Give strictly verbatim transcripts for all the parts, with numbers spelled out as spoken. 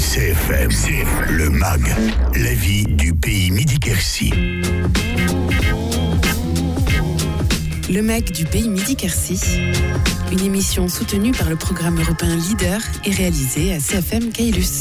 C F M, C F M, le M A G, la vie du pays Midi-Quercy. Le M A G du pays Midi-Quercy, une émission soutenue par le programme européen Leader et réalisée à C F M Caylus.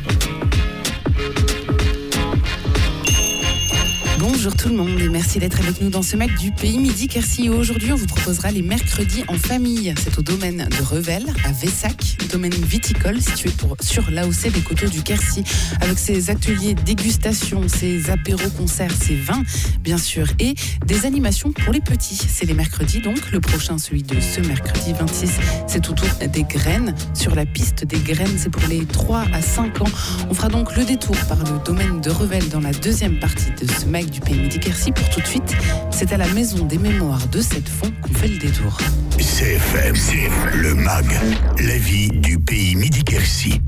Bonjour tout le monde et merci d'être avec nous dans ce M A G du pays Midi-Quercy. Aujourd'hui, on vous proposera les mercredis en famille. C'est au domaine de Revel, à Vessac, domaine viticole situé pour, sur l'A O C des coteaux du Quercy, avec ses ateliers dégustation, ses apéros concerts, ses vins, bien sûr, et des animations pour les petits. C'est les mercredis, donc le prochain, celui de ce mercredi vingt-six, c'est autour des graines. Sur la piste des graines, c'est pour les trois à cinq ans. On fera donc le détour par le domaine de Revel dans la deuxième partie de ce M A G du pays Midi-Quercy. Pour tout de suite, c'est à la Maison des Mémoires de Sept-Fonds qu'on fait le détour. C F M, C F M, le M A G, la vie du pays Midi-Quercy.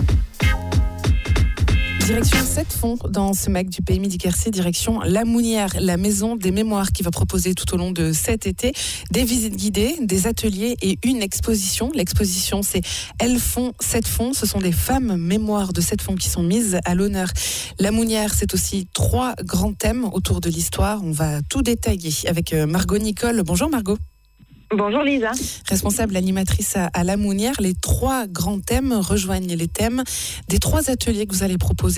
Direction Sept-Fonds dans ce M A G du pays Midi-Quercy, direction La Mounière, la Maison des Mémoires qui va proposer tout au long de cet été des visites guidées, des ateliers et une exposition. L'exposition, c'est Elles font Sept-Fonds. Ce sont des femmes mémoires de Sept-Fonds qui sont mises à l'honneur. La Mounière, c'est aussi trois grands thèmes autour de l'histoire. On va tout détailler avec Margot Nicole. Bonjour Margot. Bonjour Lisa. Responsable animatrice à, à La Mounière, les trois grands thèmes rejoignent les thèmes des trois ateliers que vous allez proposer.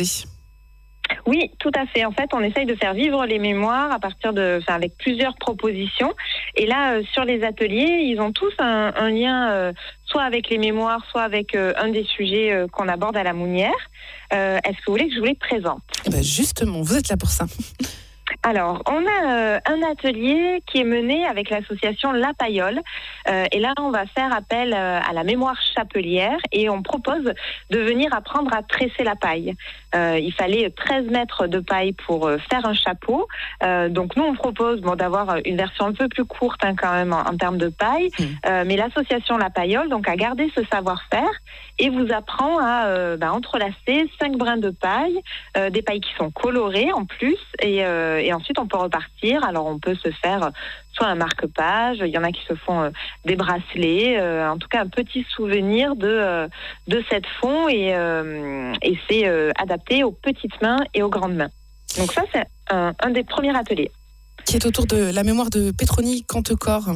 Oui, tout à fait. En fait, on essaye de faire vivre les mémoires à partir de, enfin, avec plusieurs propositions. Et là, euh, sur les ateliers, ils ont tous un, un lien, euh, soit avec les mémoires, soit avec euh, un des sujets euh, qu'on aborde à La Mounière. Euh, est-ce que vous voulez que je vous les présente ? Eh ben justement, vous êtes là pour ça. Alors, on a euh, un atelier qui est mené avec l'association La Paillole. Euh, et là, on va faire appel euh, à la mémoire chapelière et on propose de venir apprendre à tresser la paille. Euh, il fallait treize mètres de paille pour euh, faire un chapeau. Euh, donc, nous, on propose bon, d'avoir une version un peu plus courte hein, quand même en, en termes de paille. Mmh. Euh, mais l'association La Paillole donc, a gardé ce savoir-faire et vous apprend à euh, bah, entrelacer cinq brins de paille, euh, des pailles qui sont colorées en plus et euh, Et ensuite, on peut repartir. Alors, on peut se faire soit un marque-page, il y en a qui se font euh, des bracelets, euh, en tout cas un petit souvenir de, euh, de cette fond et, euh, et c'est euh, adapté aux petites mains et aux grandes mains. Donc ça, c'est un, un des premiers ateliers. Qui est autour de la mémoire de Pétronie Cantecor.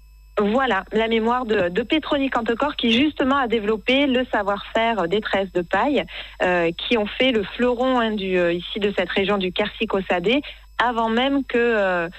Voilà, la mémoire de, de Pétronie Cantecor qui justement a développé le savoir-faire des tresses de paille euh, qui ont fait le fleuron hein, du, euh, ici de cette région du Quercy-Caussade avant même que euh,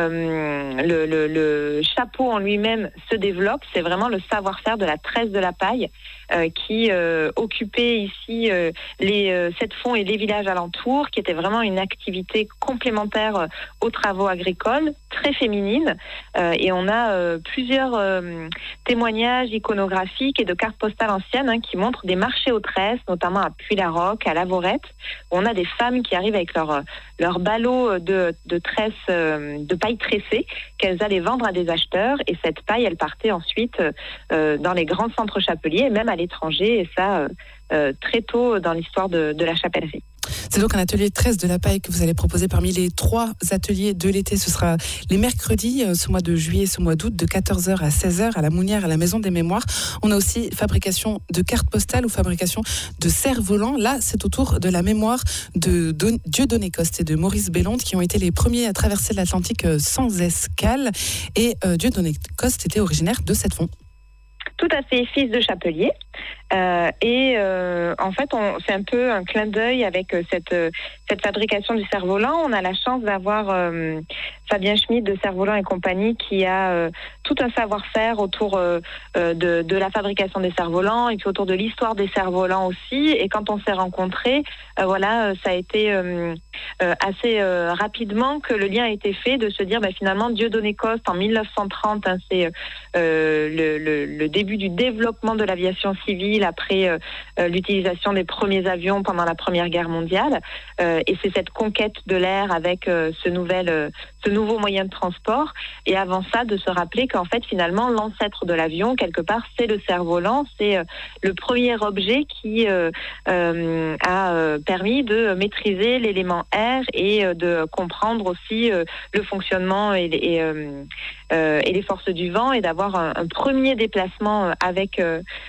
euh, le, le, le chapeau en lui-même se développe. C'est vraiment le savoir-faire de la tresse de la paille euh, qui euh, occupait ici euh, les euh, Sept-Fonds et les villages alentours, qui était vraiment une activité complémentaire euh, aux travaux agricoles, très féminine. Euh, et on a euh, plusieurs euh, témoignages iconographiques et de cartes postales anciennes hein, qui montrent des marchés aux tresses, notamment à Puy-la-Roque, à Lavorette, où on a des femmes qui arrivent avec leur, leur ballot de De, de tresses, euh, de paille tressée qu'elles allaient vendre à des acheteurs et cette paille elle partait ensuite euh, dans les grands centres chapeliers et même à l'étranger et ça euh, euh, très tôt dans l'histoire de, de la chapellerie. C'est donc un atelier tresse de la paille que vous allez proposer parmi les trois ateliers de l'été. Ce sera les mercredis, ce mois de juillet, ce mois d'août, de quatorze heures à seize heures à La Mounière, à la Maison des Mémoires. On a aussi fabrication de cartes postales ou fabrication de cerfs-volants. Là, c'est autour de la mémoire de Don- Dieudonné Coste et de Maurice Bellonde qui ont été les premiers à traverser l'Atlantique sans escale. Et euh, Dieudonné Coste était originaire de Sept-Fonds. Tout à fait, fils de chapelier. Euh, et euh, en fait, on, c'est un peu un clin d'œil avec cette, cette fabrication du cerf-volant. On a la chance d'avoir euh, Fabien Schmitt de Cerf-Volant et compagnie qui a euh, tout un savoir-faire autour euh, de, de la fabrication des cerfs-volants et puis autour de l'histoire des cerfs-volants aussi. Et quand on s'est rencontrés, euh, voilà, ça a été euh, euh, assez euh, rapidement que le lien a été fait de se dire bah, finalement Dieudonné Coste en mille neuf cent trente, hein, c'est euh, le, le, le début du développement de l'aviation civile après euh, l'utilisation des premiers avions pendant la Première Guerre mondiale. Euh, et c'est cette conquête de l'air avec euh, ce, nouvel, euh, ce nouveau moyen de transport. Et avant ça, de se rappeler qu'en fait, finalement, l'ancêtre de l'avion, quelque part, c'est le cerf-volant. C'est euh, le premier objet qui euh, euh, a euh, permis de maîtriser l'élément air et euh, de comprendre aussi euh, le fonctionnement et, et, euh, euh, et les forces du vent et d'avoir un, un premier déplacement avec euh, euh,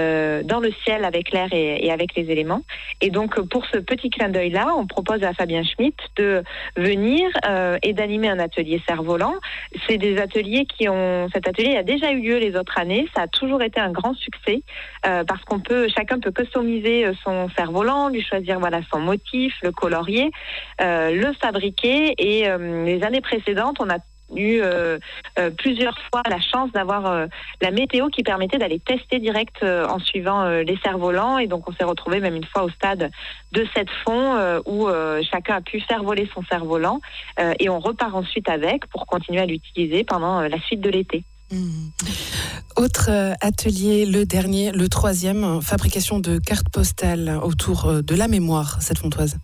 euh, dans le ciel avec l'air et, et avec les éléments. Et donc, pour ce petit clin d'œil-là, on propose à Fabien Schmitt de venir euh, et d'animer un atelier cerf-volant. C'est des ateliers qui ont... Cet atelier a déjà eu lieu les autres années. Ça a toujours été un grand succès euh, parce qu'on peut, chacun peut customiser son cerf-volant, lui choisir voilà, son motif, le colorier, euh, le fabriquer. Et euh, les années précédentes, on a eu euh, euh, plusieurs fois la chance d'avoir euh, la météo qui permettait d'aller tester direct euh, en suivant euh, les cerfs-volants, et donc on s'est retrouvé même une fois au stade de cette fond euh, où euh, chacun a pu faire voler son cerf-volant euh, et on repart ensuite avec pour continuer à l'utiliser pendant euh, la suite de l'été. Mmh. Autre euh, atelier, le dernier, le troisième, fabrication de cartes postales autour euh, de la mémoire, cette fontoise.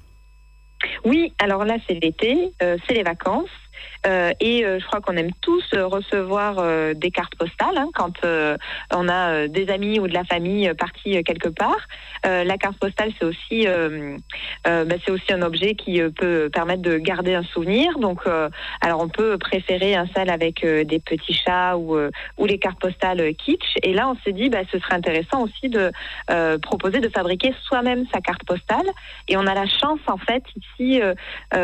Oui, alors là c'est l'été, euh, c'est les vacances. Euh, et euh, je crois qu'on aime tous euh, recevoir euh, des cartes postales hein, quand euh, on a euh, des amis ou de la famille euh, partis euh, quelque part. Euh, la carte postale, c'est aussi, euh, euh, bah, c'est aussi un objet qui euh, peut permettre de garder un souvenir. Donc, euh, alors on peut préférer un celle avec euh, des petits chats ou, euh, ou les cartes postales euh, kitsch. Et là, on s'est dit, bah, ce serait intéressant aussi de euh, proposer de fabriquer soi-même sa carte postale. Et on a la chance, en fait, ici, euh,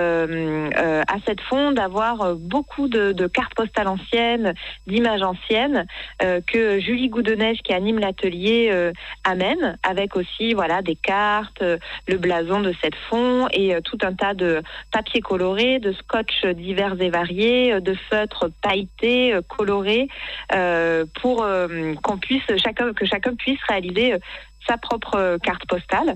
euh, euh, à cette fond, d'avoir euh, beaucoup de, de cartes postales anciennes, d'images anciennes euh, que Julie Goudenège, qui anime l'atelier, euh, amène, avec aussi voilà des cartes, euh, le blason de cette fond et euh, tout un tas de papiers colorés, de scotch divers et variés, euh, de feutres pailletés, euh, colorés, euh, pour euh, qu'on puisse chacun que chacun puisse réaliser euh, sa propre carte postale.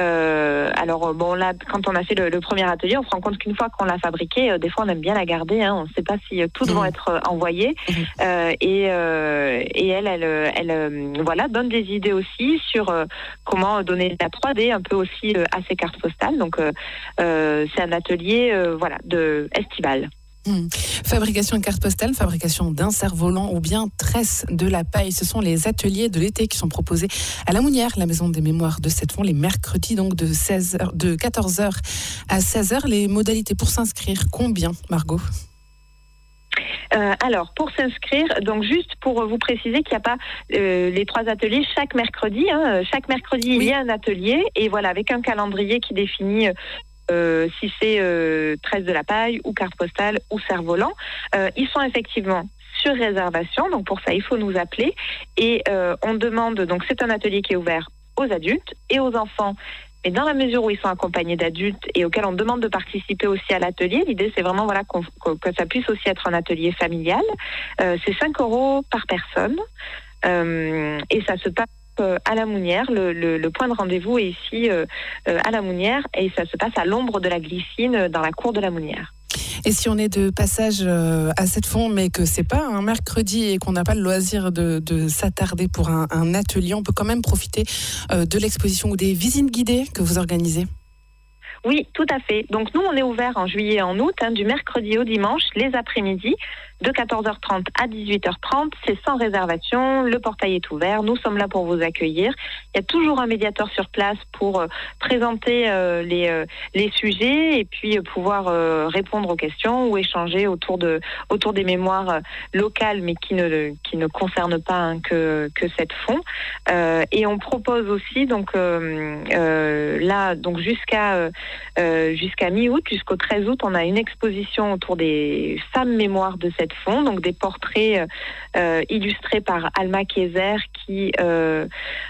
Euh, alors bon là, quand on a fait le, le premier atelier, on se rend compte qu'une fois qu'on l'a fabriquée, euh, des fois on aime bien la garder. Hein, on ne sait pas si euh, toutes mmh. vont être euh, envoyées. Mmh. Euh, et, euh, et elle, elle, elle, elle euh, voilà, donne des idées aussi sur euh, comment donner de la trois D un peu aussi euh, à ces cartes postales. Donc euh, euh, c'est un atelier euh, voilà de estival. Mmh. Fabrication de cartes postales, fabrication d'un cerf-volant ou bien tresse de la paille. Ce sont les ateliers de l'été qui sont proposés à La Mounière, la maison des mémoires de Cette-Fond, les mercredis donc de, seize heures, de quatorze heures à seize heures. Les modalités pour s'inscrire, combien, Margot ? Euh, alors, pour s'inscrire, donc juste pour vous préciser qu'il n'y a pas euh, les trois ateliers chaque mercredi. Hein, chaque mercredi, oui. Il y a un atelier et voilà, avec un calendrier qui définit Euh, si c'est euh, tresse de la paille ou carte postale ou cerf-volant. Euh, ils sont effectivement sur réservation, donc pour ça il faut nous appeler et euh, on demande, donc c'est un atelier qui est ouvert aux adultes et aux enfants, mais dans la mesure où ils sont accompagnés d'adultes et auxquels on demande de participer aussi à l'atelier, l'idée c'est vraiment voilà, qu'on, que ça puisse aussi être un atelier familial. Euh, c'est cinq euros par personne euh, et ça se passe à La Mounière. Le, le, le point de rendez-vous est ici euh, à La Mounière et ça se passe à l'ombre de la Glycine dans la cour de La Mounière. Et si on est de passage à Cette-Fond mais que c'est pas un mercredi et qu'on n'a pas le loisir de, de s'attarder pour un, un atelier, on peut quand même profiter de l'exposition ou des visites guidées que vous organisez? Oui, tout à fait. Donc nous, on est ouvert en juillet et en août, hein, du mercredi au dimanche, les après-midi, de quatorze heures trente à dix-huit heures trente. C'est sans réservation, le portail est ouvert, nous sommes là pour vous accueillir. Il y a toujours un médiateur sur place pour euh, présenter euh, les, euh, les sujets et puis euh, pouvoir euh, répondre aux questions ou échanger autour, de, autour des mémoires euh, locales, mais qui ne, qui ne concernent pas hein, que, que cette fond. Euh, et on propose aussi, donc euh, euh, là, donc jusqu'à... Euh, Euh, jusqu'à mi-août, jusqu'au treize août, on a une exposition autour des femmes mémoires de cette fond, donc des portraits euh, illustrés par Alma Kayser qui euh,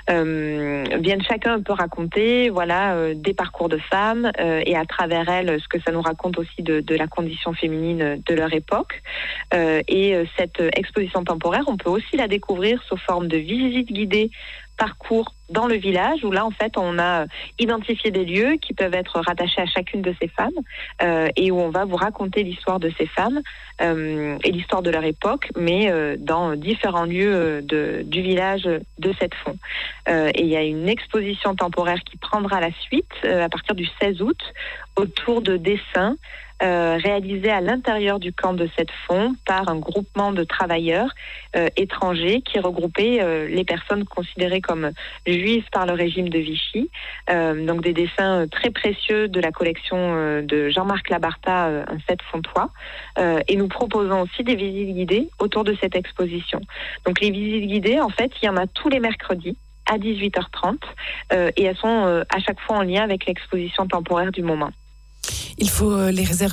euh, viennent chacun un peu raconter voilà, euh, des parcours de femmes euh, et à travers elles ce que ça nous raconte aussi de, de la condition féminine de leur époque. Euh, et euh, cette exposition temporaire, on peut aussi la découvrir sous forme de visite guidée parcours dans le village où là en fait on a identifié des lieux qui peuvent être rattachés à chacune de ces femmes euh, et où on va vous raconter l'histoire de ces femmes euh, et l'histoire de leur époque mais euh, dans différents lieux de, du village de cette fond. Euh, et il y a une exposition temporaire qui prendra la suite euh, à partir du seize août autour de dessins Euh, réalisé à l'intérieur du camp de cette fond par un groupement de travailleurs euh, étrangers qui regroupaient euh, les personnes considérées comme juives par le régime de Vichy. Euh, donc des dessins très précieux de la collection euh, de Jean-Marc Labarta, euh, un sept fontois. Euh, et nous proposons aussi des visites guidées autour de cette exposition. Donc les visites guidées, en fait, il y en a tous les mercredis à dix-huit heures trente euh, et elles sont euh, à chaque fois en lien avec l'exposition temporaire du moment. Il faut euh, les réserver ?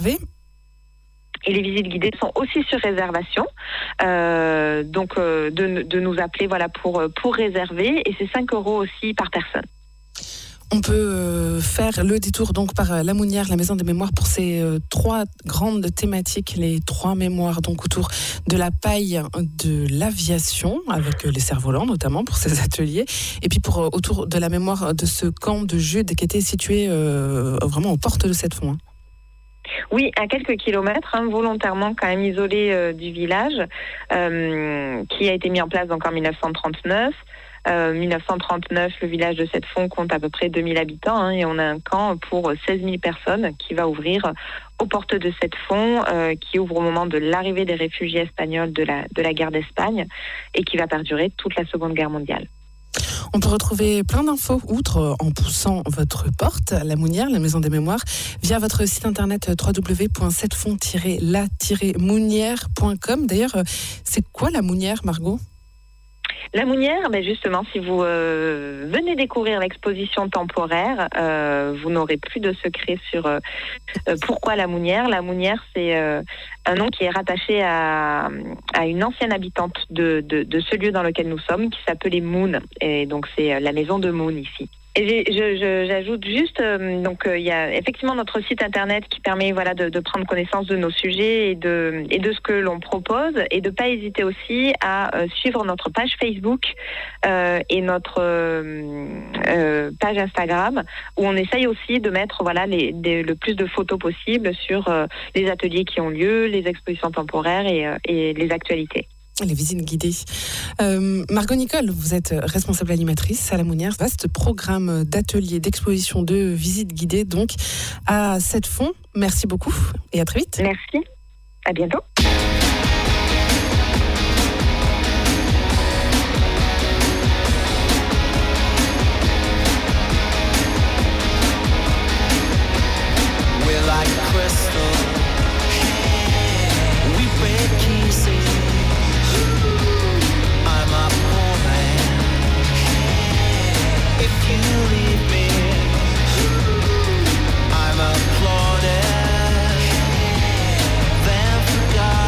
Et les visites guidées sont aussi sur réservation, euh, donc euh, de, de nous appeler voilà, pour, pour réserver, et c'est cinq euros aussi par personne. On peut euh, faire le détour donc par euh, la Mounière, la Maison des Mémoires, pour ces euh, trois grandes thématiques, les trois mémoires donc autour de la paille, de l'aviation, avec euh, les cerfs-volants notamment pour ces ateliers, et puis pour euh, autour de la mémoire de ce camp de Jude qui était situé euh, vraiment aux portes de Sept-Fonds. Hein. Oui, à quelques kilomètres, hein, volontairement quand même isolé euh, du village, euh, qui a été mis en place donc en dix-neuf cent trente-neuf. Euh, dix-neuf cent trente-neuf, le village de Sept-Fonds compte à peu près deux mille habitants hein, et on a un camp pour seize mille personnes qui va ouvrir aux portes de Sept-Fonds, euh, qui ouvre au moment de l'arrivée des réfugiés espagnols de la, de la guerre d'Espagne et qui va perdurer toute la Seconde Guerre mondiale. On peut retrouver plein d'infos, outre en poussant votre porte, la Mounière, la Maison des Mémoires, via votre site internet w w w point sept fonds tiret la tiret mounière point com. D'ailleurs, c'est quoi la Mounière, Margot ? La Mounière, ben justement, si vous euh, venez découvrir l'exposition temporaire, euh, vous n'aurez plus de secret sur euh, pourquoi la Mounière. La Mounière, c'est euh, un nom qui est rattaché à, à une ancienne habitante de, de, de ce lieu dans lequel nous sommes, qui s'appelait Moon. Et donc, c'est la maison de Moon ici. Et je, je, j'ajoute juste, euh, donc il euh, y a effectivement notre site internet qui permet voilà de, de prendre connaissance de nos sujets et de et de ce que l'on propose, et de pas hésiter aussi à euh, suivre notre page Facebook euh, et notre euh, euh, page Instagram, où on essaye aussi de mettre voilà les, des, le plus de photos possible sur euh, les ateliers qui ont lieu, les expositions temporaires et, euh, et les actualités. Les visites guidées. Euh, Margot Nicole, vous êtes responsable animatrice à la Mounière. Vaste programme d'ateliers, d'expositions, de visites guidées donc à Sept-Fonds. Merci beaucoup et à très vite. Merci. À bientôt. We're like crystal. We break kisses. I'm a poor man. If you leave me, I'm applauded, then forgotten.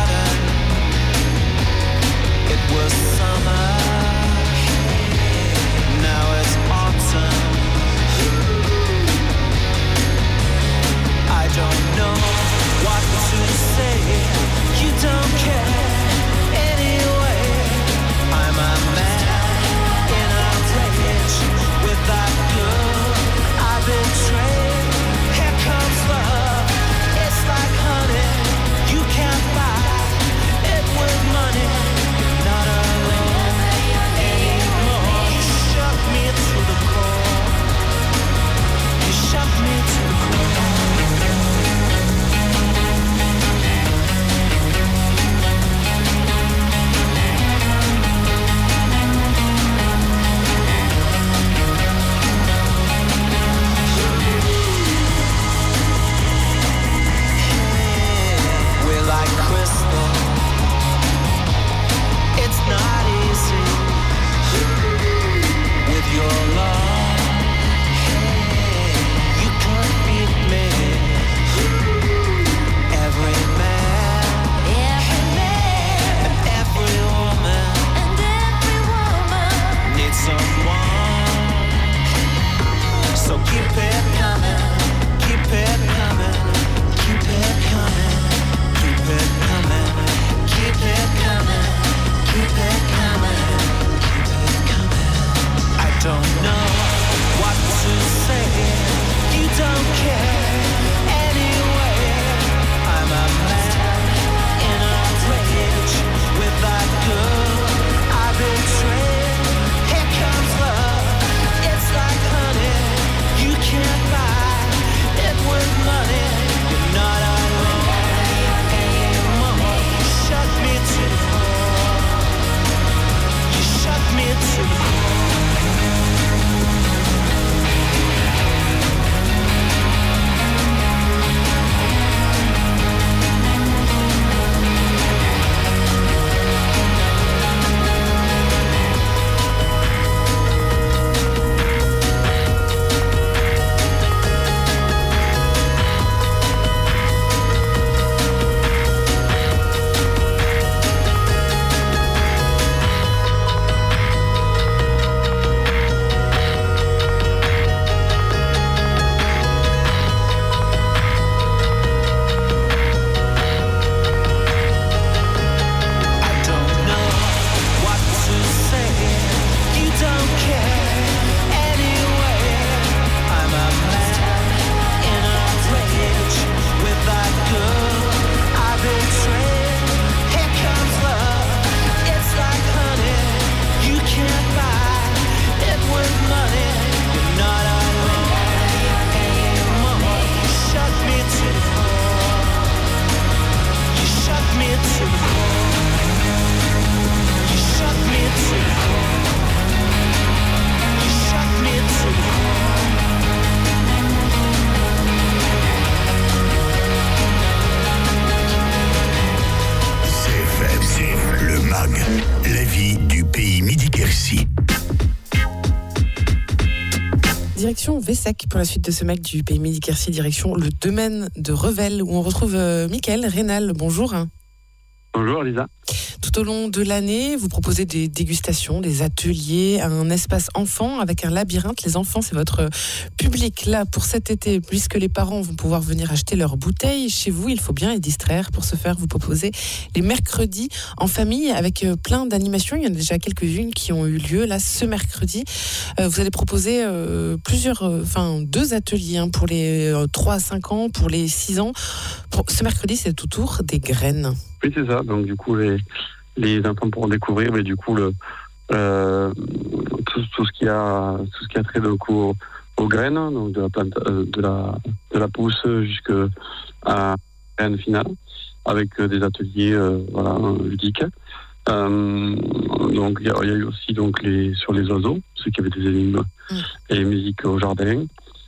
direction Vessac pour la suite de ce M A C du Pays Midi-Quercy, direction le domaine de Revel où on retrouve euh, Mickaël Rénal. Bonjour. Bonjour Lisa. Tout au long de l'année, vous proposez des dégustations, des ateliers, un espace enfant avec un labyrinthe. Les enfants, c'est votre public là pour cet été, puisque les parents vont pouvoir venir acheter leurs bouteilles. Chez vous, il faut bien les distraire. Pour ce faire, vous proposez les mercredis en famille avec plein d'animations. Il y en a déjà quelques-unes qui ont eu lieu là ce mercredi. Euh, vous allez proposer euh, plusieurs, enfin euh, deux ateliers hein, pour les euh, trois à cinq ans, pour les six ans. Pour ce mercredi, c'est autour des graines. Oui, c'est ça. Donc, du coup, les, les enfants pourront découvrir, mais du coup, le, euh, tout, tout ce qui a, tout ce qui a trait donc, aux, aux graines, donc de la plante, de la, de la pousse jusqu'à la graine finale, avec euh, des ateliers, euh, voilà, ludiques. Euh, donc, il y, y a eu aussi donc les sur les oiseaux, ceux qui avaient des énigmes mmh. et musique au jardin.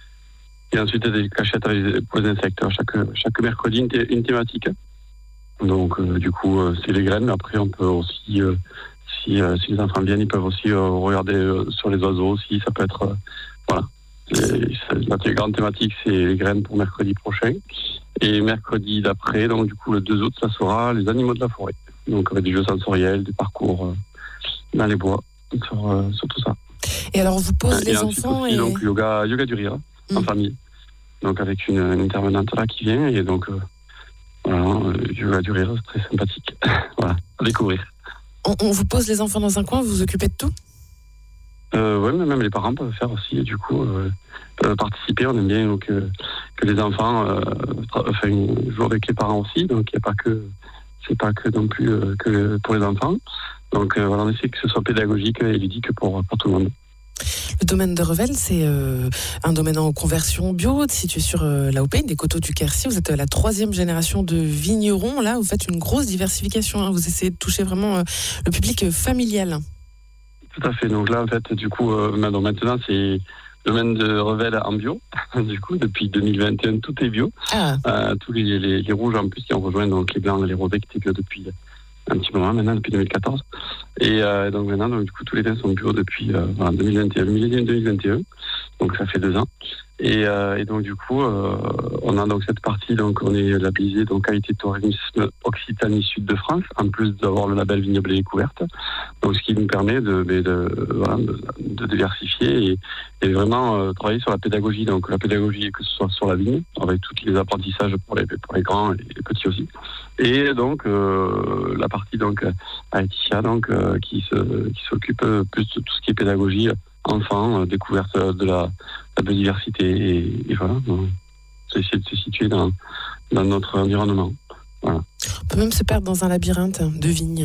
Et ensuite, des cachettes pour les insectes. Chaque, chaque mercredi, une, thé, une thématique. Donc, euh, du coup, euh, c'est les graines. Mais après, on peut aussi, euh, si, euh, si les enfants viennent, ils peuvent aussi euh, regarder euh, sur les oiseaux aussi. Ça peut être, euh, voilà. Les, la grande thématique, c'est les graines pour mercredi prochain. Et mercredi d'après, donc du coup, le deux août, ça sera les animaux de la forêt. Donc, avec des jeux sensoriels, des parcours euh, dans les bois, sur, euh, sur tout ça. Et alors, on vous pose et les enfants aussi, et... donc, yoga, yoga du rire, mmh. en famille. Donc, avec une, une intervenante là qui vient. Et donc... Euh, Voilà, euh, yoga du rire, c'est très sympathique. Voilà, à découvrir. On, on vous pose les enfants dans un coin, vous vous occupez de tout euh, Oui, mais même les parents peuvent faire aussi, du coup, euh, euh, participer. On aime bien donc, euh, que les enfants euh, tra- enfin, jouent avec les parents aussi, donc il n'y a pas que, c'est pas que non plus euh, que pour les enfants. Donc euh, voilà, on essaie que ce soit pédagogique et ludique pour, pour tout le monde. Le domaine de Revel, c'est euh, un domaine en conversion bio, situé sur euh, l'A O P, des coteaux du Quercy. Vous êtes euh, la troisième génération de vignerons. Là, vous faites une grosse diversification. Hein. Vous essayez de toucher vraiment euh, le public euh, familial. Tout à fait. Donc là, en fait, du coup, euh, maintenant, c'est le domaine de Revel en bio. Du coup, depuis deux mille vingt et un, tout est bio. Ah. Euh, tous les, les, les rouges, en plus, qui ont rejoint donc, les blancs et les rosés qui étaient bio depuis un petit moment maintenant, depuis deux mille quatorze. Et euh, donc maintenant, donc, du coup, tous les vins sont bio depuis euh, voilà, deux mille vingt et un, le millénaire deux mille vingt et un. Donc ça fait deux ans. Et, euh, et donc du coup, euh, on a donc cette partie, donc on est labellisé donc qualité de tourisme Occitanie Sud de France, en plus d'avoir le label Vignoble et Découverte. Donc ce qui nous permet de, de, de, voilà, de, de diversifier et, et vraiment euh, travailler sur la pédagogie. Donc la pédagogie, que ce soit sur la vigne, avec tous les apprentissages pour les, pour les grands et les petits aussi. Et donc euh, la partie donc à Laetitia, donc euh, qui se qui s'occupe plus de tout ce qui est pédagogie. Enfants, euh, découverte de la, la biodiversité et, et voilà, donc, c'est essayer de se situer dans, dans notre environnement. Voilà. On peut même se perdre dans un labyrinthe de vignes.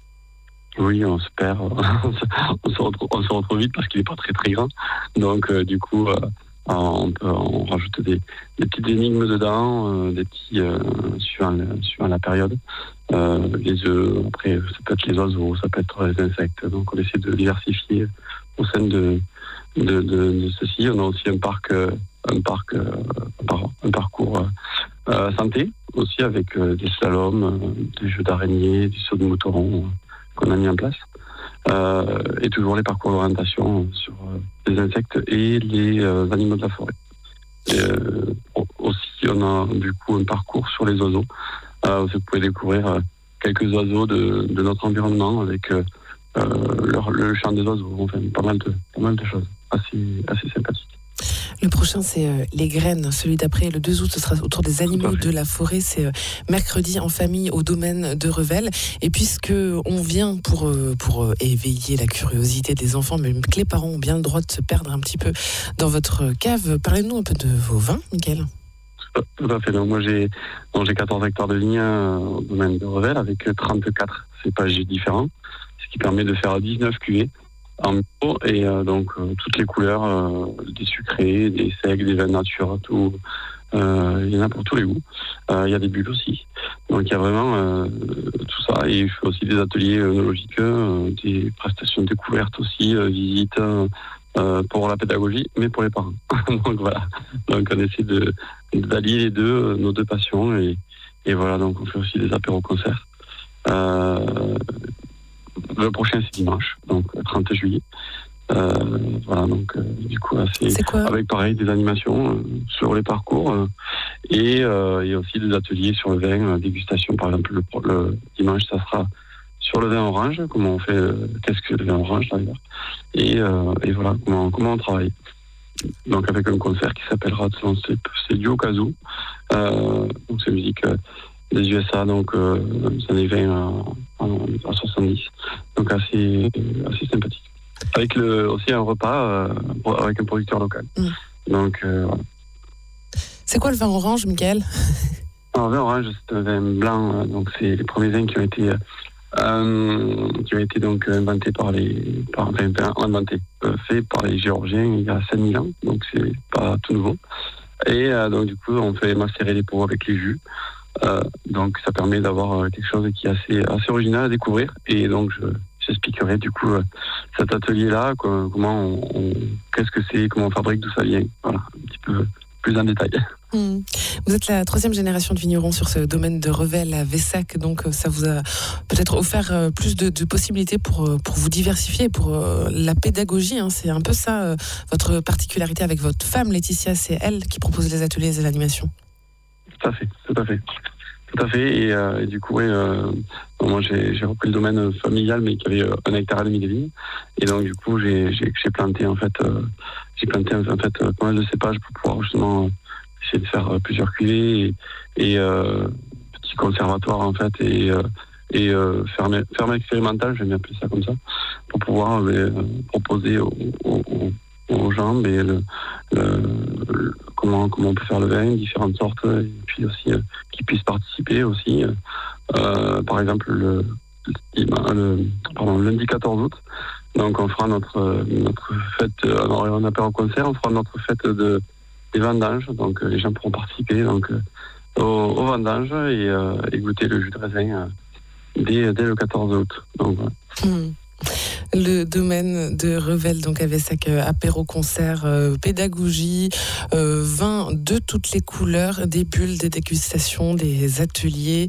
Oui, on se perd, on se, on se, retrouve, on se retrouve vite parce qu'il n'est pas très très grand. Donc euh, du coup, euh, on, peut, on rajoute des, des petites énigmes dedans, euh, des petits euh, suivant, suivant la période. Euh, les œufs, après ça peut être les oiseaux, ça peut être les insectes. Donc on essaie de diversifier au sein de, de, de, de ceci. On a aussi un parc, un, parc, un parcours euh, santé, aussi avec euh, des slaloms, euh, des jeux d'araignées, des sauts de mouton euh, qu'on a mis en place. Euh, et toujours les parcours d'orientation sur euh, les insectes et les euh, animaux de la forêt. Et, euh, aussi, on a du coup un parcours sur les oiseaux. Euh, vous pouvez découvrir euh, quelques oiseaux de, de notre environnement avec euh, Euh, le, le chant des oiseaux, enfin pas mal de, pas mal de choses assez, assez sympathiques. Le prochain, c'est euh, les graines. Celui d'après, le deux août, ce sera autour des animaux de la forêt. C'est euh, mercredi en famille au domaine de Revel. Et puisque on vient pour, euh, pour euh, éveiller la curiosité des enfants, mais que les parents ont bien le droit de se perdre un petit peu dans votre cave, parlez-nous un peu de vos vins, Mickaël. Tout à fait. Donc, moi, j'ai, donc, j'ai quatorze hectares de vignes euh, au domaine de Revel avec trente-quatre cépages différents, ce qui permet de faire dix-neuf cuvées en bio et euh, donc euh, toutes les couleurs, euh, des sucrés, des secs, des vins nature, tout. Euh, il y en a pour tous les goûts. Euh, il y a des bulles aussi. Donc il y a vraiment euh, tout ça. Et je fais aussi des ateliers œnologiques, euh, des prestations de découverte aussi, euh, visites euh, pour la pédagogie, mais pour les parents. Donc voilà. Donc on essaie de, d'allier les deux, euh, nos deux passions. Et, et voilà, donc on fait aussi des apéros-concerts. Euh, le prochain c'est dimanche, donc le trente juillet. Euh, voilà, donc euh, du coup, assez, C'est quoi ? avec pareil des animations euh, sur les parcours euh, et, euh, et aussi des ateliers sur le vin, euh, dégustation par exemple le, le dimanche, ça sera sur le vin orange, comment on fait, euh, qu'est-ce que le vin orange d'ailleurs, et, euh, et voilà comment, comment on travaille. Donc avec un concert qui s'appellera c'est, c'est du Okazu, euh, donc c'est musique euh, des U S A, donc euh, ça années vingt à, à soixante-dix, donc assez, assez sympathique. Avec le, aussi un repas euh, avec un producteur local. Mmh. Donc, euh, voilà. C'est quoi le vin orange, Michael ? Alors, le vin orange, c'est un vin blanc. Euh, donc, c'est les premiers vins qui ont été, euh, qui ont été donc inventés par les, par, enfin, inventés, euh, faits par les Géorgiens il y a cinq mille ans. Donc, c'est pas tout nouveau. Et euh, donc, du coup, on fait macérer les pots avec les jus. Euh, donc, ça permet d'avoir quelque chose qui est assez, assez original à découvrir. Et donc, je J'expliquerai du coup euh, cet atelier-là, quoi, comment on, on, qu'est-ce que c'est, comment on fabrique, d'où ça vient. Voilà, un petit peu plus en détail. Mmh. Vous êtes la troisième génération de vignerons sur ce domaine de Revel à Vessac, donc ça vous a peut-être offert euh, plus de, de possibilités pour, euh, pour vous diversifier, pour euh, la pédagogie. Hein, c'est un peu ça, euh, votre particularité avec votre femme, Laetitia, c'est elle qui propose les ateliers et l'animation. Tout à fait, tout à fait. Tout à fait, et, euh, et du coup, ouais, euh, bon, moi j'ai, j'ai repris le domaine familial, mais qui avait euh, un hectare et demi de vignes, et donc du coup j'ai, j'ai, j'ai planté en fait, euh, j'ai planté en fait euh, pas mal de cépages pour pouvoir justement euh, essayer de faire euh, plusieurs cuvées et, et euh, petit conservatoire en fait et euh, et euh, ferme, ferme expérimental, j'aime bien appeler ça comme ça, pour pouvoir euh, proposer aux, aux, aux gens mais le, le, le, comment comment on peut faire le vin, différentes sortes, et puis aussi euh, qu'ils puissent participer aussi. Euh, par exemple le, le, le pardon, lundi quatorze août, donc on fera notre notre fête, alors on appelle au concert, on fera notre fête de des vendanges, donc euh, les gens pourront participer donc euh, au, au vendanges et, euh, et goûter le jus de raisin euh, dès, dès le quatorze août. Donc voilà. Mmh. Le domaine de Revel, donc avec sa apéro concert, euh, pédagogie, euh, vin de toutes les couleurs, des bulles, des dégustations, des ateliers,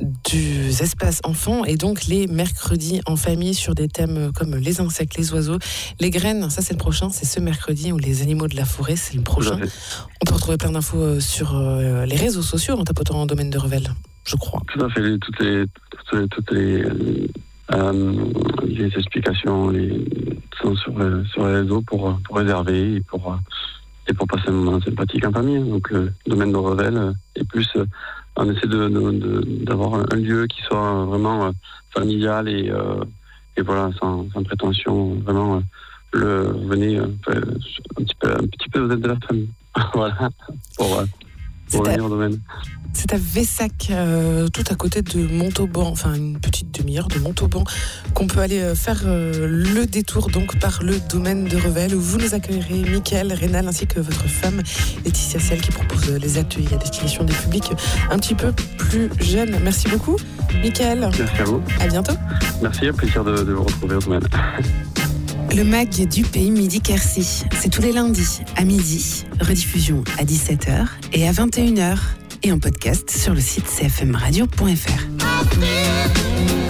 des espaces enfants et donc les mercredis en famille sur des thèmes comme les insectes, les oiseaux, les graines. Ça c'est le prochain, c'est ce mercredi, ou les animaux de la forêt, c'est le prochain. On peut retrouver plein d'infos sur euh, les réseaux sociaux en tapotant en domaine de Revel, je crois. Tout à fait, toutes les toutes les, toutes les Euh, les explications les, sont sur, euh, sur les réseaux pour, pour réserver et pour, et pour passer un moment sympathique en famille. Donc le domaine de Revel euh, et plus euh, on essaie de, de, de, d'avoir un, un lieu qui soit vraiment euh, familial et, euh, et voilà, sans, sans prétention, vraiment euh, le, venez euh, un, petit peu, un petit peu vous êtes de la famille. Voilà, pour, euh, pour venir au domaine. C'est à Vessac, euh, tout à côté de Montauban, enfin une petite demi-heure de Montauban, qu'on peut aller faire euh, le détour donc par le domaine de Revel, où vous nous accueillerez, Michael, Rénal, ainsi que votre femme, Laetitia, celle qui propose les ateliers à destination des publics un petit peu plus jeunes. Merci beaucoup, Michael. Merci à vous. À bientôt. Merci, un plaisir de, de vous retrouver au domaine. Le mag du Pays Midi Quercy, c'est tous les lundis à midi, rediffusion à dix-sept heures et à vingt et une heures. Et en podcast sur le site c f m radio point f r.